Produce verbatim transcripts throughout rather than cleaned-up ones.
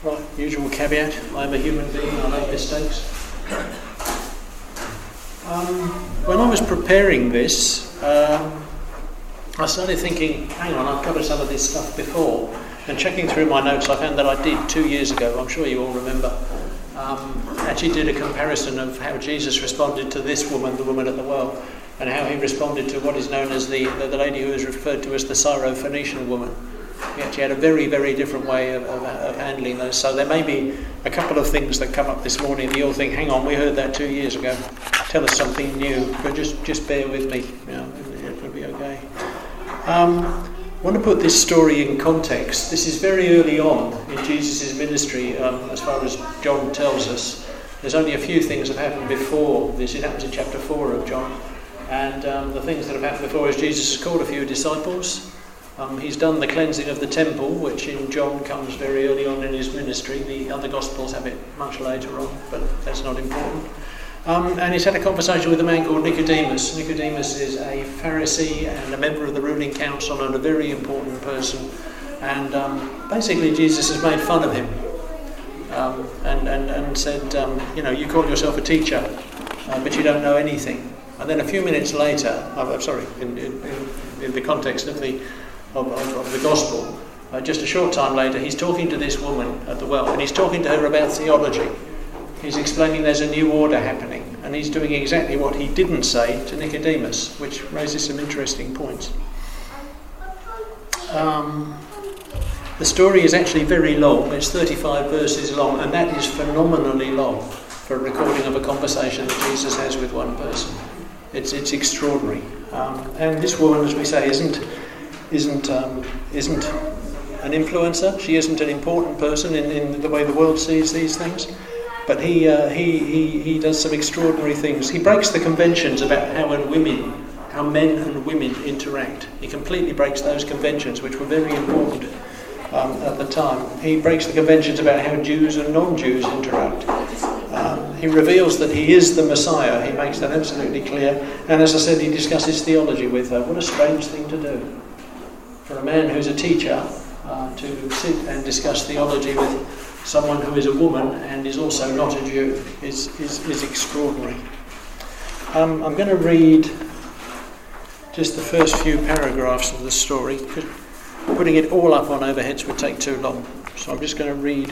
Right, usual caveat, I am a human being, I make mistakes. Um, when I was preparing this, um, I started thinking, hang on, I've covered some of this stuff before. And checking through my notes, I found that I did two years ago, I'm sure you all remember, um, actually did a comparison of how Jesus responded to this woman, the woman at the well, and how he responded to what is known as the, the, the lady who is referred to as the Syrophoenician woman. He actually had a very, very different way of, of, of handling those. So there may be a couple of things that come up this morning that you'll think, hang on, we heard that two years ago. Tell us something new, but just, just bear with me. You know, it will be okay. Um, I want to put this story in context. This is very early on in Jesus' ministry, um, as far as John tells us. There's only a few things that have happened before this. It happens in chapter four of John. And um, the things that have happened before is Jesus has called a few disciples. Um, he's done the cleansing of the temple, which in John comes very early on in his ministry. The other Gospels have it much later on, but that's not important. Um, and he's had a conversation with a man called Nicodemus. Nicodemus is a Pharisee and a member of the ruling council and a very important person. And um, basically Jesus has made fun of him um, and, and, and said, um, you know, you call yourself a teacher, uh, but you don't know anything. And then a few minutes later, uh, I'm sorry, in, in, in the context of the Of, of, of the gospel, uh, just a short time later he's talking to this woman at the well, and he's talking to her about theology. He's explaining there's a new order happening, and he's doing exactly what he didn't say to Nicodemus, which raises some interesting points. Um, the story is actually very long. It's thirty-five verses long, and that is phenomenally long for a recording of a conversation that Jesus has with one person. It's, it's extraordinary. Um, and this woman, as we say, isn't isn't um, isn't an influencer. She isn't an important person in, in the way the world sees these things. But he, uh, he he he does some extraordinary things. He breaks the conventions about how and women, how men and women interact. He completely breaks those conventions, which were very important um, at the time. He breaks the conventions about how Jews and non-Jews interact. Um, he reveals that he is the Messiah. He makes that absolutely clear. And as I said, he discusses theology with her. What a strange thing to do for a man who's a teacher uh, to sit and discuss theology with someone who is a woman and is also not a Jew is, is, is extraordinary. Um, I'm going to read just the first few paragraphs of the story. Putting it all up on overheads would take too long, so I'm just going to read,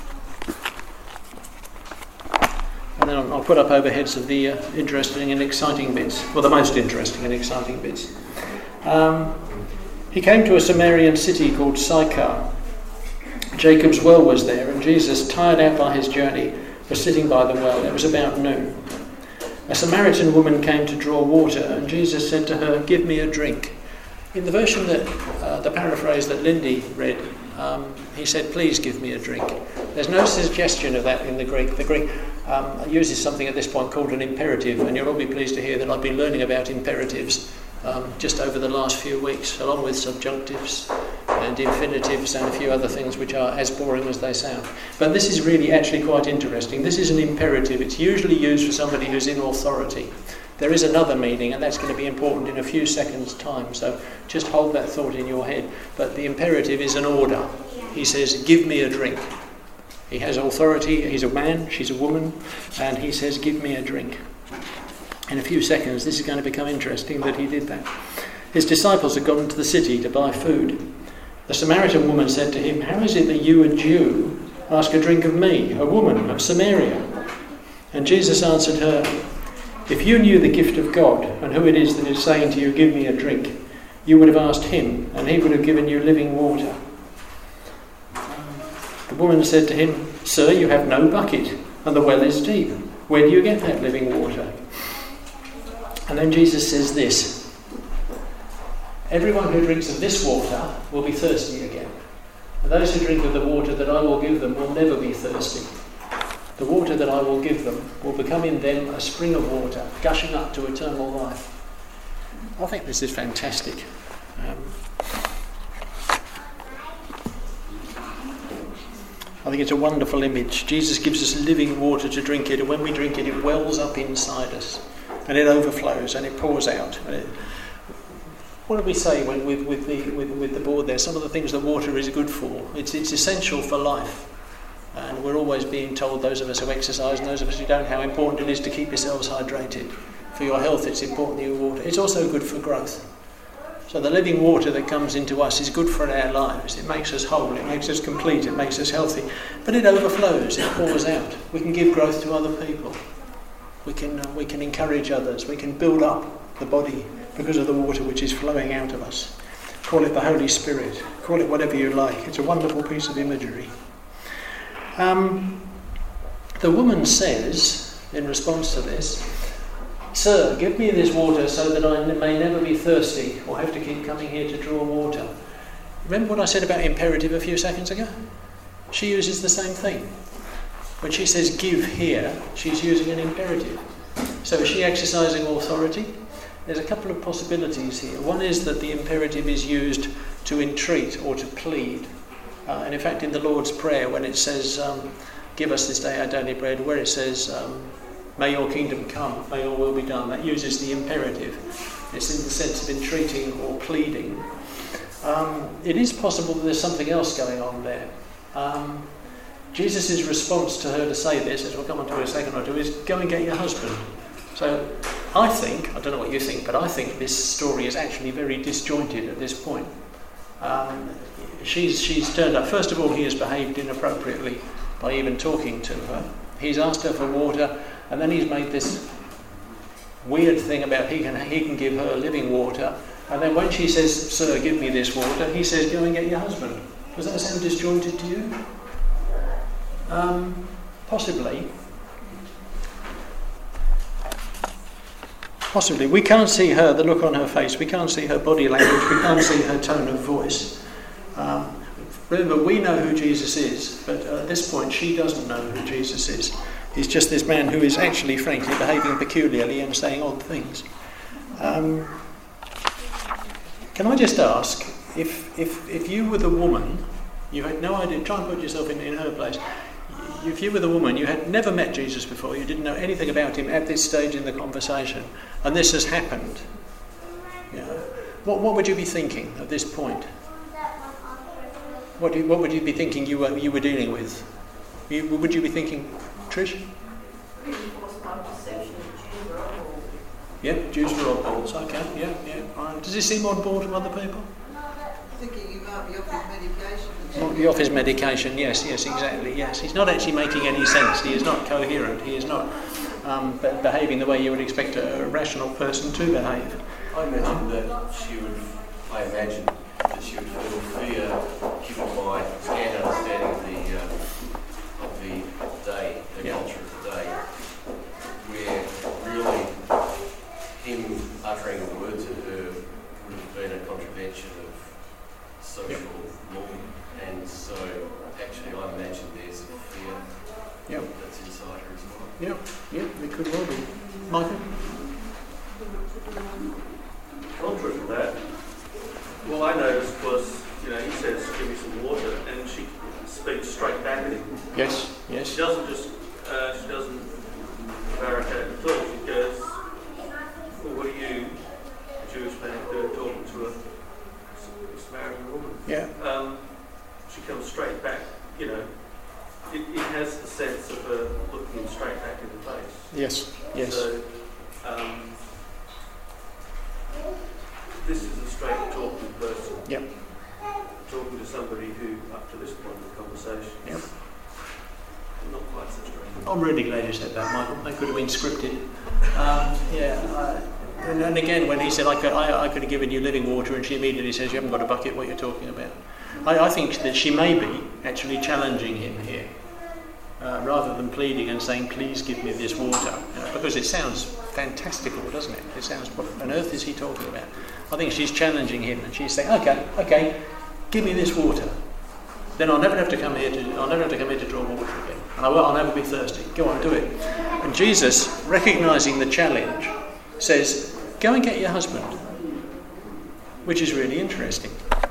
and then I'll put up overheads of the uh, interesting and exciting bits, well, the most interesting and exciting bits. Um, He came to a Samaritan city called Sychar. Jacob's well was there, and Jesus, tired out by his journey, was sitting by the well. It was about noon. A Samaritan woman came to draw water, and Jesus said to her, "Give me a drink." In the version that, uh, the paraphrase that Lindy read, um, he said, "Please give me a drink." There's no suggestion of that in the Greek. The Greek um, uses something at this point called an imperative, and you'll all be pleased to hear that I've been learning about imperatives Um, just over the last few weeks, along with subjunctives and infinitives and a few other things which are as boring as they sound. But this is really actually quite interesting. This is an imperative. It's usually used for somebody who's in authority. There is another meaning, and that's going to be important in a few seconds' time, so just hold that thought in your head. But the imperative is an order. He says, "Give me a drink." He has authority. He's a man, she's a woman, and he says, "Give me a drink." In a few seconds, this is going to become interesting that he did that. His disciples had gone into the city to buy food. The Samaritan woman said to him, "How is it that you, a Jew, ask a drink of me, a woman of Samaria?" And Jesus answered her, "If you knew the gift of God and who it is that is saying to you, 'Give me a drink,' you would have asked him, and he would have given you living water." The woman said to him, "Sir, you have no bucket, and the well is deep. Where do you get that living water?" And then Jesus says this, "Everyone who drinks of this water will be thirsty again. And those who drink of the water that I will give them will never be thirsty. The water that I will give them will become in them a spring of water, gushing up to eternal life." I think this is fantastic. Um, I think it's a wonderful image. Jesus gives us living water to drink it, and when we drink it, it wells up inside us. And it overflows and it pours out. And it, what did we say when with, with the with, with the board there? Some of the things that water is good for. It's it's essential for life. And we're always being told, those of us who exercise and those of us who don't, how important it is to keep yourselves hydrated. For your health, it's important that you water. It's also good for growth. So the living water that comes into us is good for our lives. It makes us whole, it makes us complete, it makes us healthy. But it overflows, it pours out. We can give growth to other people. We can, uh, we can encourage others. We can build up the body because of the water which is flowing out of us. Call it the Holy Spirit. Call it whatever you like. It's a wonderful piece of imagery. Um, the woman says, in response to this, "Sir, give me this water so that I may never be thirsty or have to keep coming here to draw water." Remember what I said about imperative a few seconds ago? She uses the same thing. When she says give here, she's using an imperative. So is she exercising authority? There's a couple of possibilities here. One is that the imperative is used to entreat or to plead. Uh, and in fact, in the Lord's Prayer, when it says, um, give us this day our daily bread, where it says, um, may your kingdom come, may your will be done, that uses the imperative. It's in the sense of entreating or pleading. Um, it is possible that there's something else going on there. Um, Jesus' response to her to say this, as we'll come on to in a second or two, is go and get your husband. So I think, I don't know what you think, but I think this story is actually very disjointed at this point. Um, she's, she's turned up. First of all, he has behaved inappropriately by even talking to her. He's asked her for water, and then he's made this weird thing about he can, he can give her living water. And then when she says, "Sir, give me this water," he says, "Go and get your husband." Does that sound disjointed to you? Um, possibly. Possibly. We can't see her, the look on her face. We can't see her body language. We can't see her tone of voice. Um, remember, we know who Jesus is, but at this point she doesn't know who Jesus is. He's just this man who is actually, frankly, behaving peculiarly and saying odd things. Um, can I just ask, if, if, if you were the woman, you had no idea, try and put yourself in, in her place. If you were the woman, you had never met Jesus before, you didn't know anything about him at this stage in the conversation, and this has happened. You know, what, what would you be thinking at this point? What, do you, what would you be thinking you were, you were dealing with? You, would you be thinking, Trish? Yeah, Jews were oddballs, okay, yeah, yeah. Right. Does it seem oddball to other people? Thinking he might be off his medication. Might be off his medication, yes, yes, exactly, yes. He's not actually making any sense. He is not coherent. He is not um, be- behaving the way you would expect a, a rational person to behave. I imagine that she would, I imagine that she would feel fear given my scant understanding of the, uh, of the day, the yeah. culture of the day, where really him uttering a word to her would have been a contravention of social yep. norm, and so actually I imagine there's a fear yep. that's inside her as well. Yep, yep, it could well be. Michael? Contrary to that, what I noticed was, you know, he says, "Give me some water," and she speaks straight back at him. Yes, yes. She doesn't just, uh, she doesn't barricade at all. She goes, "Well, what are you, a Jewish man, doing talking to a Samaritan woman?" Yeah. Um, she comes straight back, you know. It, it has the sense of her looking him straight back in the face. Yes, yes. So, um, this is a straight talking person. Yep. Talking to somebody who, up to this point in the conversation, yep. is not quite so straight. I'm really glad you said that, Michael. That could have been scripted. Um, yeah. I, and, and again, when he said, I could, I, I could have given you living water, and she immediately says, you haven't got a bucket, what you're talking about. I, I think that she may be actually challenging him here, uh, rather than pleading and saying, please give me this water. You know, because it sounds fantastical, doesn't it? It sounds, what on earth is he talking about? I think she's challenging him, and she's saying, okay, okay, give me this water. Then I'll never have to come here to, I'll never have to come here to draw water again. And I will, I'll never be thirsty. Go on, do it. And Jesus, recognising the challenge, says, go and get your husband. Which is really interesting.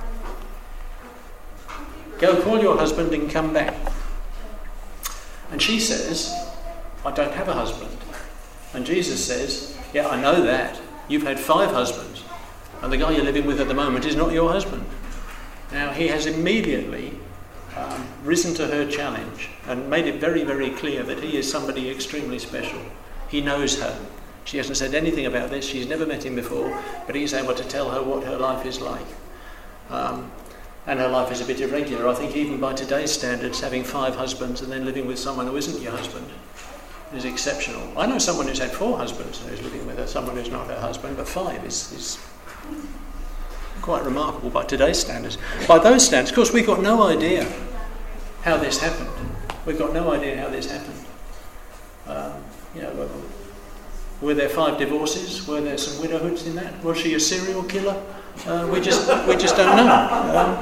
Go call your husband and come back. And she says, I don't have a husband. And Jesus says, yeah, I know that. You've had five husbands. And the guy you're living with at the moment is not your husband. Now, he has immediately um, risen to her challenge and made it very, very clear that he is somebody extremely special. He knows her. She hasn't said anything about this. She's never met him before, but he's able to tell her what her life is like. Um, and her life is a bit irregular. I think even by today's standards, having five husbands and then living with someone who isn't your husband is exceptional. I know someone who's had four husbands and who's living with her, someone who's not her husband, but five is, is quite remarkable by today's standards. By those standards, of course, we've got no idea how this happened. We've got no idea how this happened. Um, you know, were there five divorces? Were there some widowhoods in that? Was she a serial killer? Uh, we just we just don't know. Um,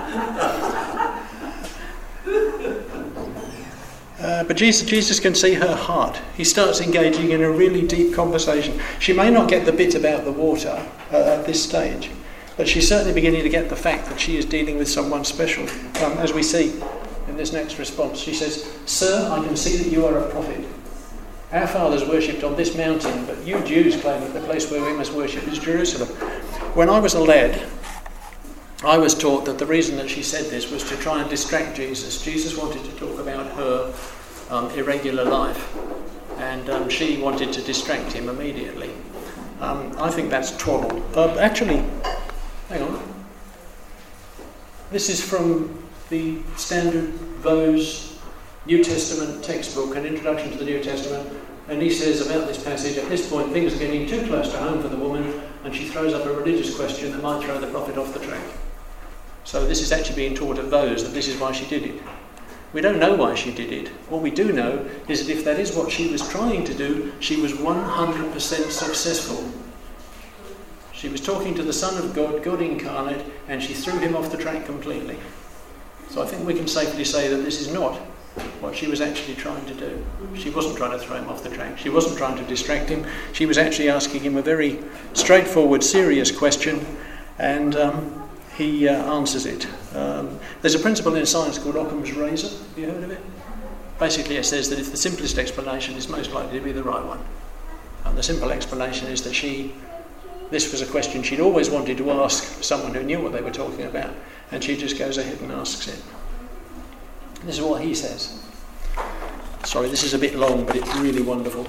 uh, but Jesus, Jesus can see her heart. He starts engaging in a really deep conversation. She may not get the bit about the water uh, at this stage, but she's certainly beginning to get the fact that she is dealing with someone special. Um, as we see in this next response, she says, "Sir, I can see that you are a prophet. Our fathers worshipped on this mountain, but you Jews claim that the place where we must worship is Jerusalem." When I was a lad, I was taught that the reason that she said this was to try and distract Jesus. Jesus wanted to talk about her um, irregular life, and um, she wanted to distract him immediately. Um, I think that's twaddle. Uh, actually, hang on. This is from the standard Vose New Testament textbook, an introduction to the New Testament, and he says about this passage, at this point things are getting too close to home for the woman, and she throws up a religious question that might throw the prophet off the track. So this is actually being taught at Vose, that this is why she did it. We don't know why she did it. What we do know is that if that is what she was trying to do, she was one hundred percent successful. She was talking to the Son of God, God incarnate, and she threw him off the track completely. So I think we can safely say that this is not what she was actually trying to do. She wasn't trying to throw him off the track. She wasn't trying to distract him. She was actually asking him a very straightforward, serious question, and um, he uh, answers it. Um, there's a principle in science called Occam's razor. Have you heard of it? Basically, it says that if the simplest explanation is most likely to be the right one. And the simple explanation is that she, this was a question she'd always wanted to ask someone who knew what they were talking about, and she just goes ahead and asks it. This is what he says. Sorry, this is a bit long, but it's really wonderful.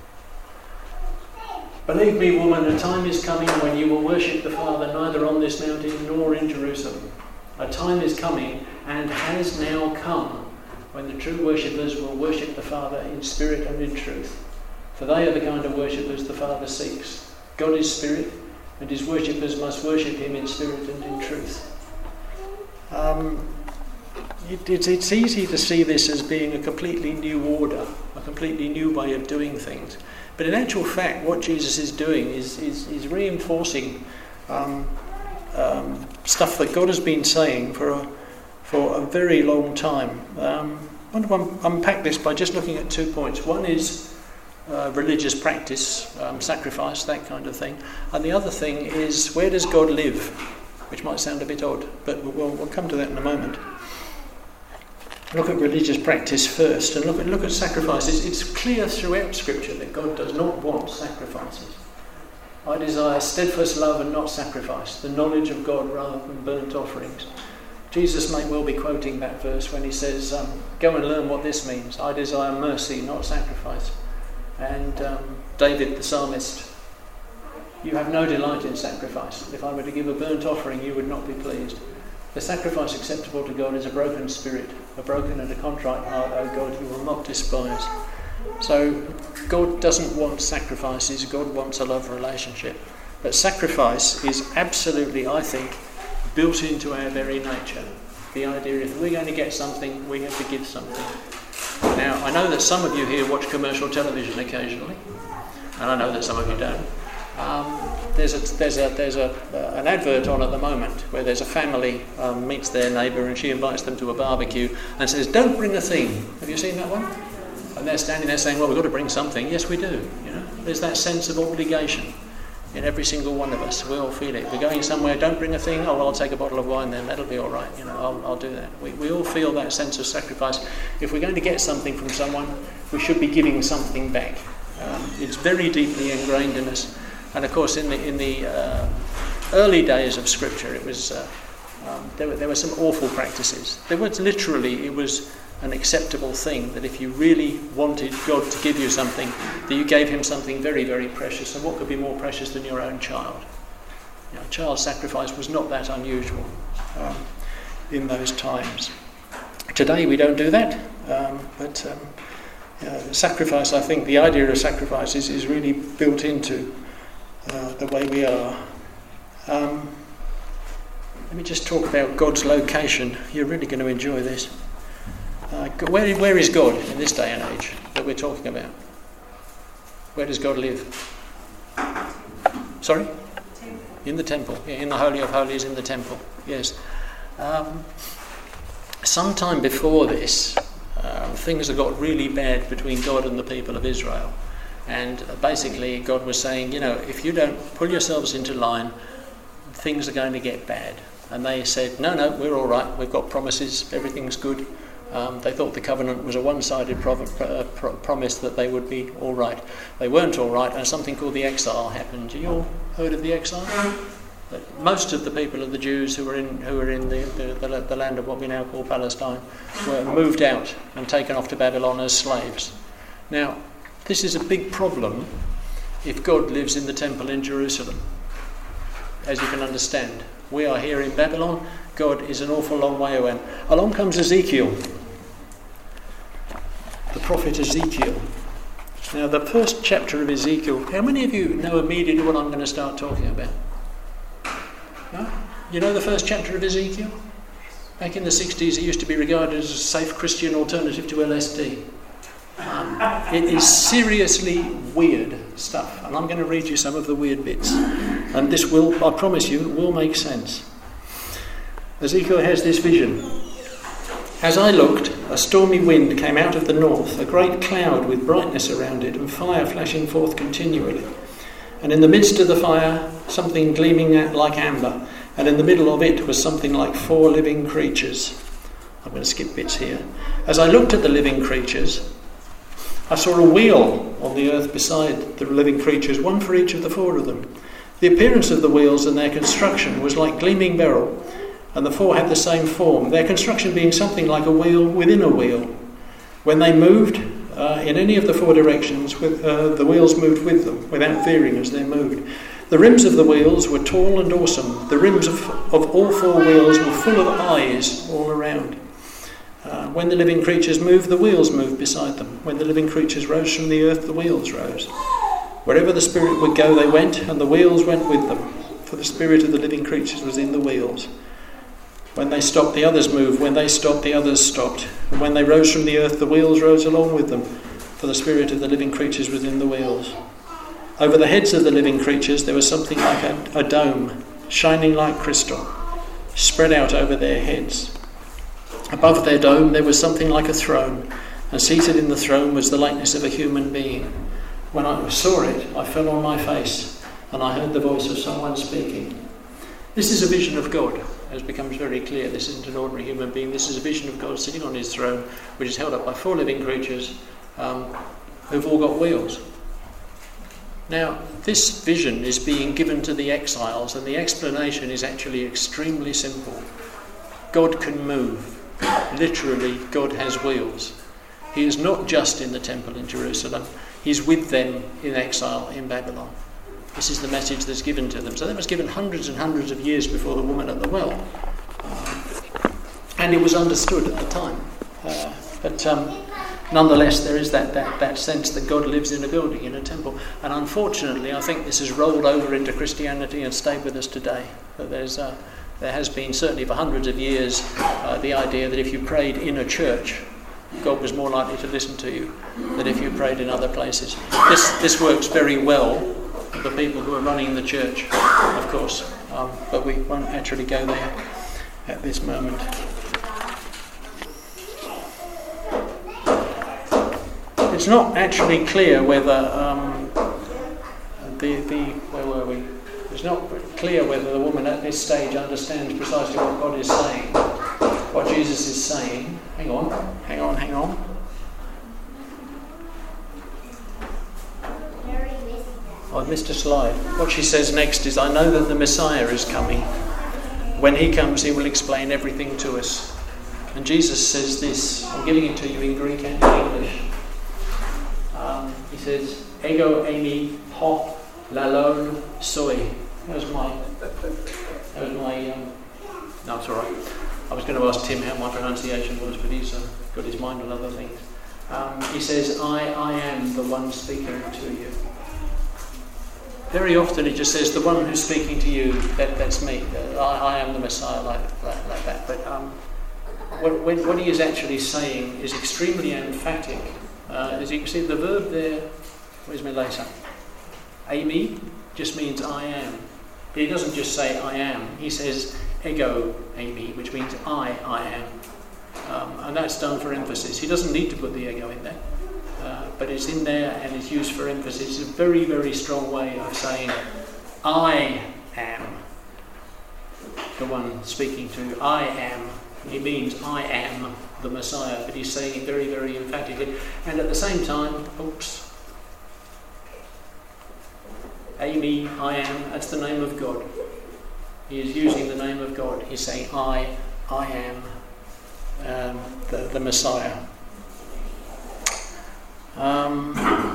"Believe me, woman, a time is coming when you will worship the Father neither on this mountain nor in Jerusalem. A time is coming, and has now come, when the true worshippers will worship the Father in spirit and in truth. For they are the kind of worshippers the Father seeks. God is spirit, and his worshippers must worship him in spirit and in truth." Um... It, it's, it's easy to see this as being a completely new order, a completely new way of doing things. But in actual fact, what Jesus is doing is, is, is reinforcing um, um, stuff that God has been saying for a, for a very long time. Um, I want to un- unpack this by just looking at two points. One is uh, religious practice, um, sacrifice, that kind of thing. And the other thing is, where does God live? Which might sound a bit odd, but we'll, we'll come to that in a moment. Look at religious practice first, and look at look at sacrifices. It's clear throughout Scripture that God does not want sacrifices. "I desire steadfast love and not sacrifice, the knowledge of God rather than burnt offerings." Jesus may well be quoting that verse when he says, um, "Go and learn what this means. I desire mercy, not sacrifice." And um, David, the psalmist, "You have no delight in sacrifice. If I were to give a burnt offering, you would not be pleased. The sacrifice acceptable to God is a broken spirit, a broken and a contrite heart, O God, you will not despise." So God doesn't want sacrifices, God wants a love relationship. But sacrifice is absolutely, I think, built into our very nature. The idea if we're going to get something, we have to give something. Now, I know that some of you here watch commercial television occasionally, and I know that some of you don't. Um, there's a, there's a, there's a, uh, an advert on at the moment where there's a family um, meets their neighbour and she invites them to a barbecue and says, "Don't bring a thing." Have you seen that one? And they're standing there saying, "Well, we've got to bring something." Yes, we do. You know, there's that sense of obligation in every single one of us. We all feel it. We're going somewhere, don't bring a thing. "Oh, well, I'll take a bottle of wine then. That'll be all right. You know, I'll, I'll do that." We, we all feel that sense of sacrifice. If we're going to get something from someone, we should be giving something back. Um, it's very deeply ingrained in us. And of course, in the in the uh, early days of Scripture, it was uh, Um, there, were, there were some awful practices. There was literally, it was an acceptable thing that if you really wanted God to give you something, that you gave him something very, very precious. And what could be more precious than your own child? You know, child sacrifice was not that unusual um, in those times. Today we don't do that, um, but um, uh, sacrifice, I think, the idea of sacrifice is, is really built into uh, the way we are. Um, let me just talk about God's location. You're really going to enjoy this. Uh, where, where is God in this day and age that we're talking about? Where does God live? Sorry? In the temple. Yeah, in the Holy of Holies, in the temple. Yes. Um, sometime before this, uh, things had got really bad between God and the people of Israel. And uh, basically God was saying, you know, if you don't pull yourselves into line, things are going to get bad. And they said, no, no, we're all right. We've got promises. Everything's good. Um, they thought the covenant was a one-sided pro- pro- pro- promise that they would be all right. They weren't all right, and something called the exile happened. You all heard of the exile? That most of the people of the Jews who were in who were in the, the, the, the land of what we now call Palestine were moved out and taken off to Babylon as slaves. Now, this is a big problem if God lives in the temple in Jerusalem. As you can understand, we are here in Babylon. God is an awful long way away. Along comes Ezekiel. The prophet Ezekiel. Now, the first chapter of Ezekiel, how many of you know immediately what I'm going to start talking about? No? You know the first chapter of Ezekiel? Back in the sixties, it used to be regarded as a safe Christian alternative to L S D. Um, it is seriously weird stuff, and I'm going to read you some of the weird bits. And this will, I promise you, will make sense. Ezekiel has this vision. As I looked, a stormy wind came out of the north, a great cloud with brightness around it and fire flashing forth continually. And in the midst of the fire, something gleaming like amber, and in the middle of it was something like four living creatures. I'm going to skip bits here. As I looked at the living creatures, I saw a wheel on the earth beside the living creatures, one for each of the four of them. The appearance of the wheels and their construction was like gleaming beryl, and the four had the same form, their construction being something like a wheel within a wheel. When they moved uh, in any of the four directions, with, uh, the wheels moved with them, without veering as they moved. The rims of the wheels were tall and awesome. The rims of, of all four wheels were full of eyes all around. Uh, when the living creatures moved, the wheels moved beside them. When the living creatures rose from the earth, the wheels rose. Wherever the Spirit would go, they went, and the wheels went with them, for the Spirit of the living creatures was in the wheels. When they stopped, the others moved. When they stopped, the others stopped. And when they rose from the earth, the wheels rose along with them, for the Spirit of the living creatures was in the wheels. Over the heads of the living creatures there was something like a, a dome, shining like crystal, spread out over their heads. Above their dome there was something like a throne, and seated in the throne was the likeness of a human being. When I saw it, I fell on my face, and I heard the voice of someone speaking. This is a vision of God, as becomes very clear. This isn't an ordinary human being. This is a vision of God sitting on his throne, which is held up by four living creatures um, who've all got wheels. Now, this vision is being given to the exiles, and the explanation is actually extremely simple. God can move. Literally, God has wheels. He is not just in the temple in Jerusalem. He's with them in exile in Babylon. This is the message that's given to them. So that was given hundreds and hundreds of years before the woman at the well. Um, and it was understood at the time. Uh, but um, nonetheless, there is that, that, that sense that God lives in a building, in a temple. And unfortunately, I think this has rolled over into Christianity and stayed with us today. That there's, uh, there has been, certainly for hundreds of years, uh, the idea that if you prayed in a church, God was more likely to listen to you than if you prayed in other places. This, this works very well for the people who are running the church, of course, um, but we won't actually go there at this moment. It's not actually clear whether um, the the where were we? It's not clear whether the woman at this stage understands precisely what God is saying, what Jesus is saying. Hang on, hang on, hang on. Oh, I've missed a slide. What she says next is, I know that the Messiah is coming. When he comes, he will explain everything to us. And Jesus says this, I'm giving it to you in Greek and in English. Um, he says, Ego eimi ho lalon soi. That was my, that was my, um, no, it's all right. I was going to ask Tim how my pronunciation was, but he's uh, got his mind on other things. Um, he says, I, I am the one speaking to you. Very often it just says, the one who's speaking to you, that, that's me. I, I am the Messiah, like, like, like that. But um, what, what he is actually saying is extremely emphatic. Uh, as you can see, the verb there, where's my later? Eimi just means I am. But he doesn't just say I am. He says, ego eimi, which means I, I am. Um, and that's done for emphasis. He doesn't need to put the ego in there. Uh, but it's in there and it's used for emphasis. It's a very, very strong way of saying, I am the one speaking to you. I am. He means I am the Messiah, but he's saying it very, very emphatically. And at the same time, oops, Eimi, I am, that's the name of God. He is using the name of God. He's saying, I, I am um, the, the Messiah. Um,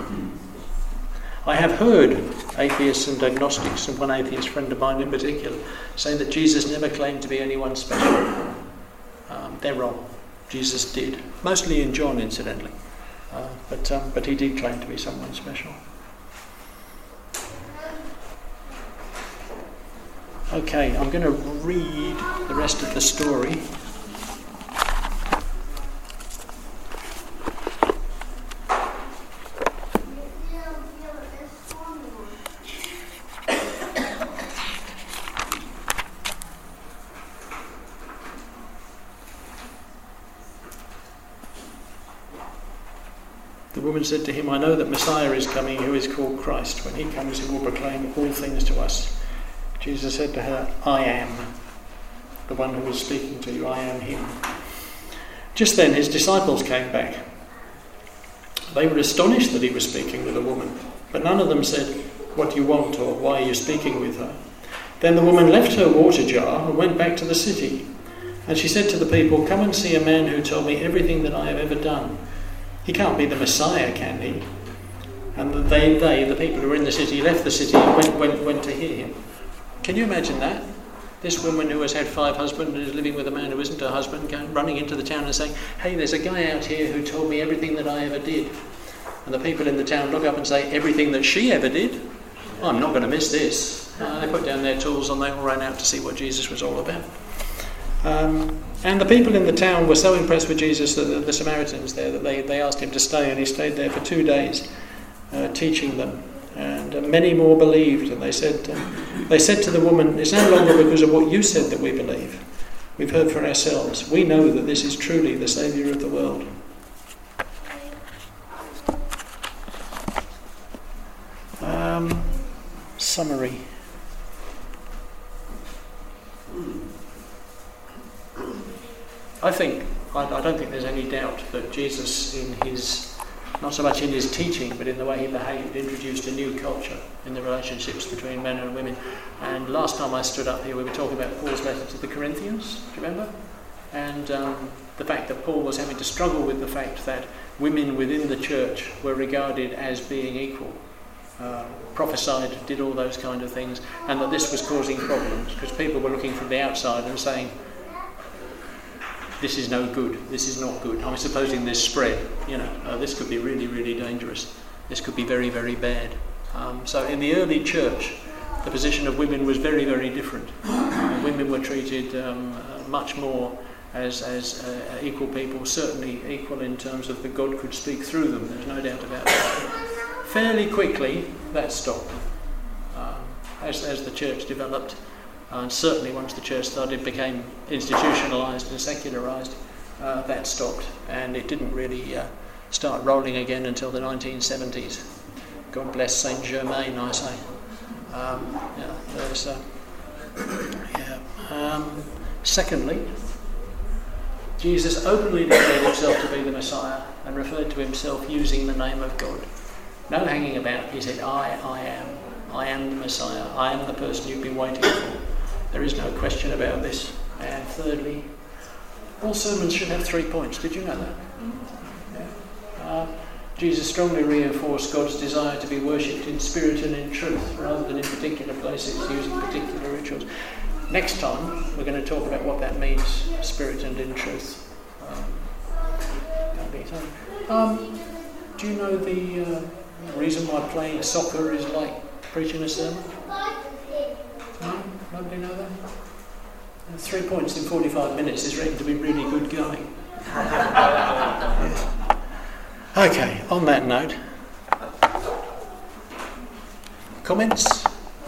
I have heard atheists and agnostics, and one atheist friend of mine in particular, saying that Jesus never claimed to be anyone special. Um, they're wrong. Jesus did. Mostly in John, incidentally. Uh, but, um, but he did claim to be someone special. Okay, I'm going to read the rest of the story. The woman said to him, I know that Messiah is coming, who is called Christ. When he comes, he will proclaim all things to us. Jesus said to her, I am the one who is speaking to you. I am him. Just then his disciples came back. They were astonished that he was speaking with a woman, but none of them said, what do you want, or why are you speaking with her? Then the woman left her water jar and went back to the city. And she said to the people, come and see a man who told me everything that I have ever done. He can't be the Messiah, can he? And they, they, the people who were in the city, left the city and went, went, went to hear him. Can you imagine that? This woman who has had five husbands and is living with a man who isn't her husband, going, running into the town and saying, hey, there's a guy out here who told me everything that I ever did. And the people in the town look up and say, everything that she ever did? Oh, I'm not going to miss this. Uh, they put down their tools and they all ran out to see what Jesus was all about. Um, and the people in the town were so impressed with Jesus, that the, the Samaritans there, that they, they asked him to stay, and he stayed there for two days uh, teaching them. And uh, many more believed, and they said, uh, they said to the woman, it's no longer because of what you said that we believe. We've heard for ourselves. We know that this is truly the Saviour of the world. Um, summary. I think, I, I don't think there's any doubt that Jesus, in his, not so much in his teaching, but in the way he behaved, introduced a new culture in the relationships between men and women. And last time I stood up here, we were talking about Paul's letter to the Corinthians, do you remember? And um, the fact that Paul was having to struggle with the fact that women within the church were regarded as being equal, uh, prophesied, did all those kind of things, and that this was causing problems, because people were looking from the outside and saying, this is no good, this is not good. I'm supposing this spread, you know, uh, this could be really, really dangerous. This could be very, very bad. Um, so in the early church, the position of women was very, very different. Uh, women were treated um, uh, much more as, as uh, equal people, certainly equal in terms of that God could speak through them, there's no doubt about that. Fairly quickly, that stopped. Um, as, as the church developed, and certainly once the church started became institutionalised and secularised, uh, that stopped, and it didn't really uh, start rolling again until the nineteen seventies. God bless Saint Germain, I say. Um, yeah, there's, uh, yeah. Um, secondly, Jesus openly declared himself to be the Messiah and referred to himself using the name of God. No hanging about. He said, I, I am. I am the Messiah. I am the person you've been waiting for. There is no question about this. And thirdly, all sermons should have three points. Did you know that? Yeah. Uh, Jesus strongly reinforced God's desire to be worshipped in spirit and in truth, rather than in particular places, using particular rituals. Next time, we're going to talk about what that means, spirit and in truth. Um, okay, so, um, do you know the uh, reason why playing soccer is like preaching a sermon? No? Nobody know that? Uh, three points in forty-five minutes is reckoned to be really good going. Yes. Okay, on that note, comments?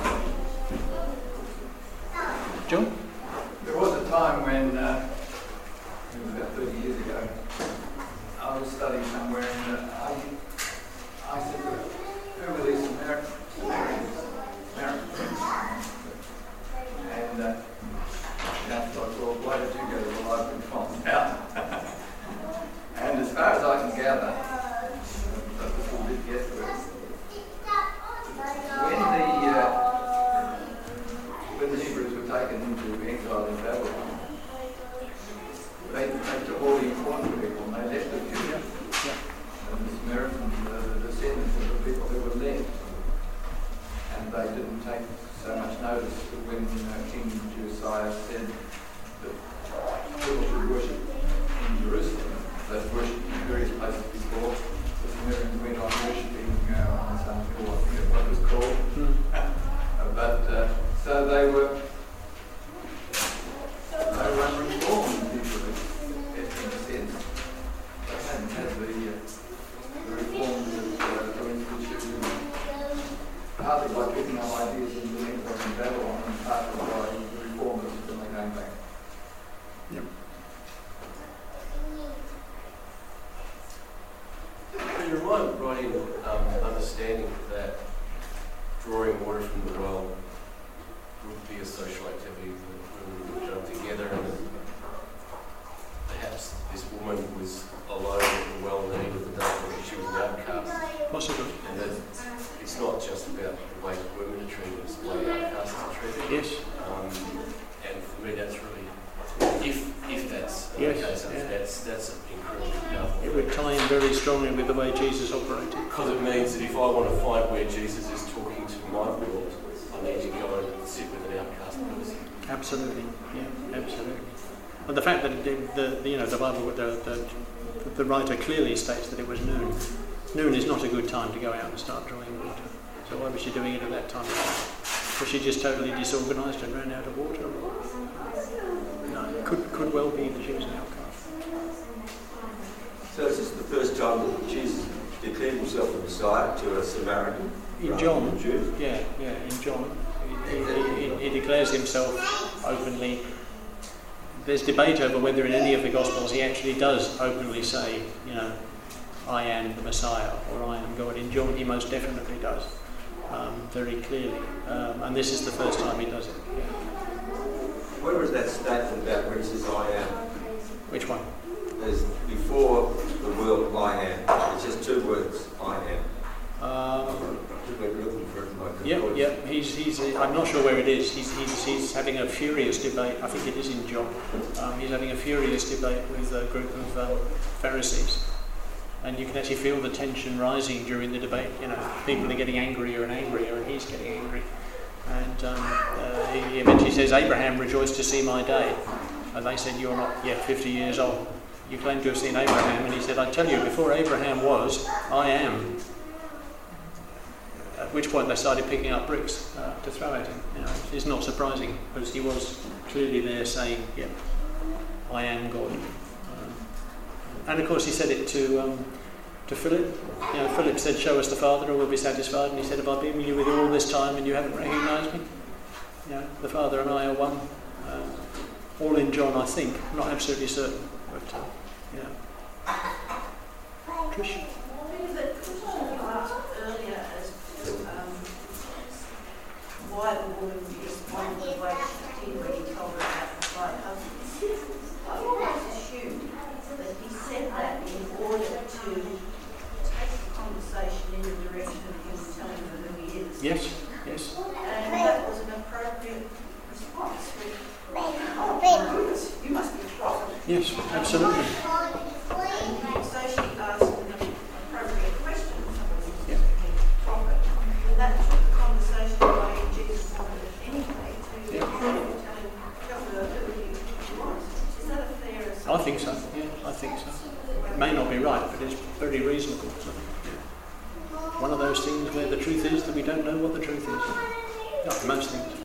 John? There was a time when, uh, it was about thirty years ago, I was studying somewhere and uh, I, I said, who were these American, Americans, American friends? And uh, I thought, well, why did you go to the library and find out? And as far as I can gather, but this will be guesswork, when the uh, when the Hebrews were taken into exile in Babylon, they, they took all the important people and they left the few. And the Samaritans, uh, the descendants of the people who were left, and they didn't take so much notice when uh, King Josiah said that people should worship in Jerusalem. They'd worshipped in various places before. The Samaritans went on worshipping uh, on some hill, I forget what it was called. Mm. Uh, but uh, so they were they were unreformed usually, in a sense. They hadn't had the, uh, the reforms that uh, were instituted, partly by picking up ideas and doing them in Babylon, and partly by the reformers when they came back. Yep. You're right, right in um, understanding that drawing water from the well would be a social activity that women would jump together, and perhaps this woman was alone at the well in the heat of the day because she was an outcast. Possibly. And that it's not just about the way women are treated, it's the way outcasts are treated. Yes. Um, and for me, that's really, if if that's Yes, okay, so yeah. that's that's incredibly powerful. It would tie in very strongly with the way Jesus operated. Because it means that if I want to find where Jesus is talking to my world, I need to go and sit with an outcast person. Absolutely, yeah, absolutely. And the fact that the, the you know the Bible, the, the the writer clearly states that it was noon. Noon is not a good time to go out and start drawing water. So why was she doing it at that time? Was she just totally disorganised and ran out of water? No, it could could well be that she was an outcast. So is this the first time that Jesus declared himself the Messiah to a Samaritan? In rather John, than a Jew? yeah, yeah, in John, he, he, he, he declares himself openly. There's debate over whether in any of the Gospels he actually does openly say, you know, I am the Messiah or I am God. In John he most definitely does, um, very clearly. Um, and this is the first time he does it. Yeah. Where was that statement about where he says I am? Which one? There's before the world I am. It's just two words, I am. Um, We're looking for it in my Yep, concordance. yep. He's, he's, I'm not sure where it is. He's, he's, he's having a furious debate. I think it is in John. Um, he's having a furious debate with a group of um, Pharisees. And you can actually feel the tension rising during the debate. You know, people are getting angrier and angrier, and he's getting angry. And um, uh, he, he eventually says, Abraham rejoiced to see my day. And they said, you're not yet fifty years old. You claim to have seen Abraham. And he said, I tell you, before Abraham was, I am. At which point they started picking up bricks uh, to throw at him. You know, it's not surprising because he was clearly there saying, "Yep, I am God." Um, and of course, he said it to um, to Philip. You know, Philip said, "Show us the Father, and we'll be satisfied." And he said, "Have I been with you with all this time, and you haven't recognised me?" You know, the Father and I are one. Uh, all in John, I think. I'm not absolutely certain, but uh, yeah. Trish. Why the woman responded the way she did when he told her about the five husbands. I always assumed that he said that in order to take the conversation in the direction of him telling her who he is. Yes, yes. And that was an appropriate response for I think so, yeah, I think so. It may not be right, but it's very reasonable. So, yeah. One of those things where the truth is that we don't know what the truth is. Like most things.